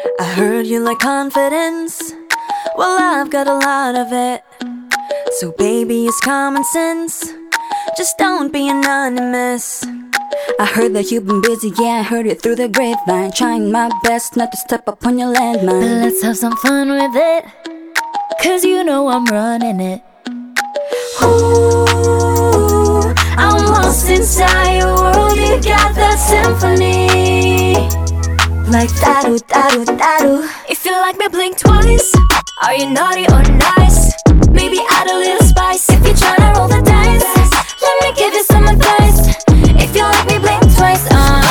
I heard you like confidence. Well, I've got a lot of it. So baby, it's common sense. Just don't be anonymous. I heard that you've been busy, yeah, I heard it through the grapevine. Trying my best not to step up on your landmine. But let's have some fun with it, 'cause you know I'm running it. Ooh, I'm lost inside your world, you got that symphony. Like that-oo, that-oo, that-oo. If you like me, blink twice. Are you naughty or nice? Maybe add a little spice. If you're tryna roll the dice, let me give you some advice. If you like me, blink twice.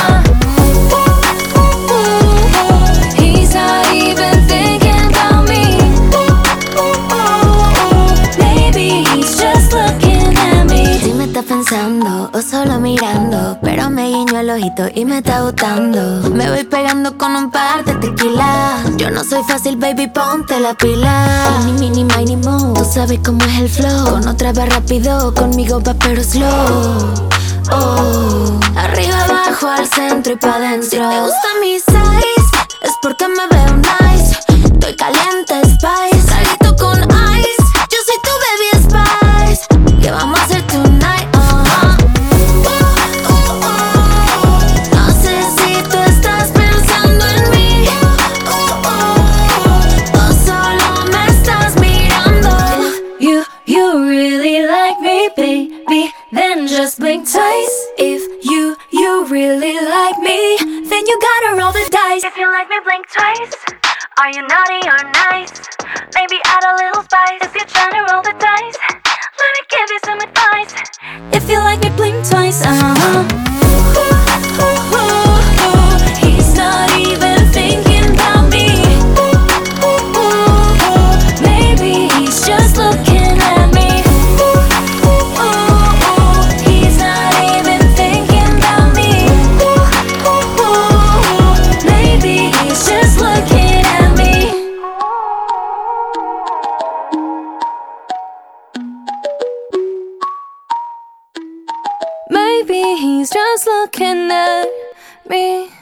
He's not even thinking about me. Maybe he's just looking at me. Si me está pensando o solo mirando, pero me guiño el ojito y me está gustando. Me voy pegando con un par de tequila. Yo no soy fácil, baby, ponte la pila. Ni mini, mini, mo. Tú sabes cómo es el flow. Con otra va rápido, conmigo va pero slow. Oh, arriba, abajo, al centro y pa' dentro. Si te gusta mi size, es porque me veo nice. Estoy caliente, spice. Salito con ice. Yo soy tu baby spice. ¿Qué vamos a hacer tonight? No sé si tú estás pensando en mí o solo me estás mirando. If you really like me, baby, then just blink twice. If you really like me, then you gotta roll the dice. If you like me, blink twice. Are you naughty or nice? Maybe add a little spice. If you're trying to roll the dice, let me give you some advice. If you like me, blink twice. He's not even thinking about me. Maybe he's just looking at me. He's not even thinking about me. Maybe he's just looking at me. Maybe he's just looking at me.